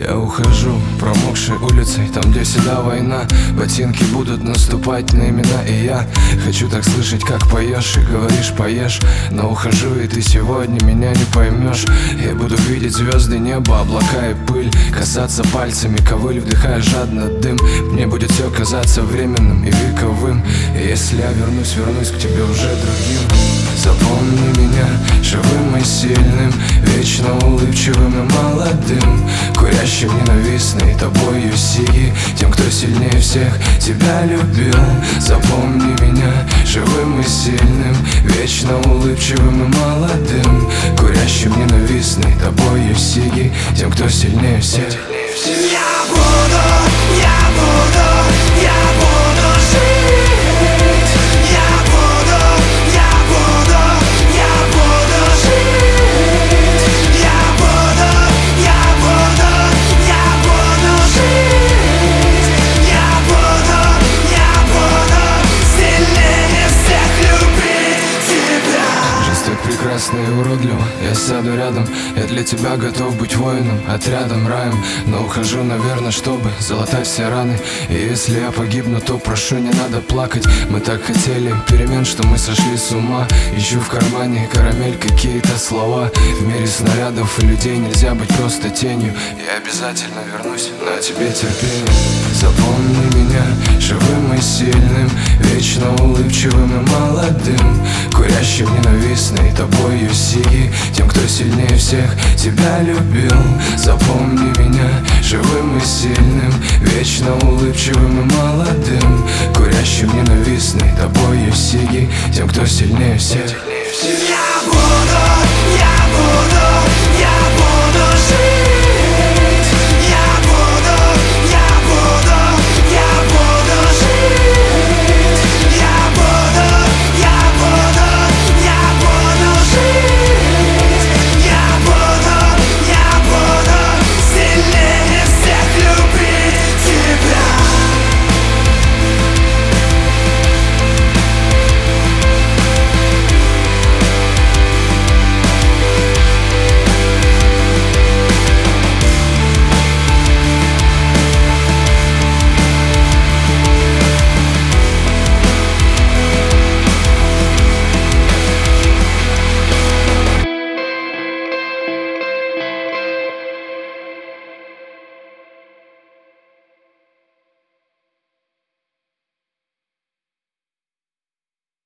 Я ухожу промокшей улицей, там где всегда война. Ботинки будут наступать на имена, и я хочу так слышать, как поешь и говоришь поешь. Но ухожу, и ты сегодня меня не поймешь. Я буду видеть звезды, небо, облака и пыль, касаться пальцами ковыль, вдыхая жадно дым. Мне будет все казаться временным и вековым, и если я вернусь к тебе уже другим. Запомни меня живым и сильным, вечно улыбчивым и молодым, курящим ненавистной тобою сиги, тем, кто сильнее всех тебя любил. Запомни меня живым и сильным, вечно улыбчивым и молодым, курящим ненавистной тобою сиги, тем, кто сильнее всех. Я буду жить. Я буду жить. Я буду жить. Я буду сильнее всех любить тебя. Жизнь так прекрасна и уродлива, я сяду рядом. Я для тебя готов быть воином, отрядом, раем. Но ухожу, наверное, чтобы залатать все раны. И если я погибну, то прошу, не надо плакать. Мы так хотели перемен, что мы сошли с ума. Ищу в кармане карамель, какие-то слова. В мире снарядов и людей нельзя быть просто тенью. Я обязательно вернусь, но тебе терпение. Запомни меня живым и сильным, вечно улыбчивым и молодым, курящим ненавистной тобою сиги, тем, кто сильнее всех тебя любил. Запомни меня живым и сильным, вечно улыбчивым и молодым, курящим ненавистной тобою сиги, тем, кто сильнее всех.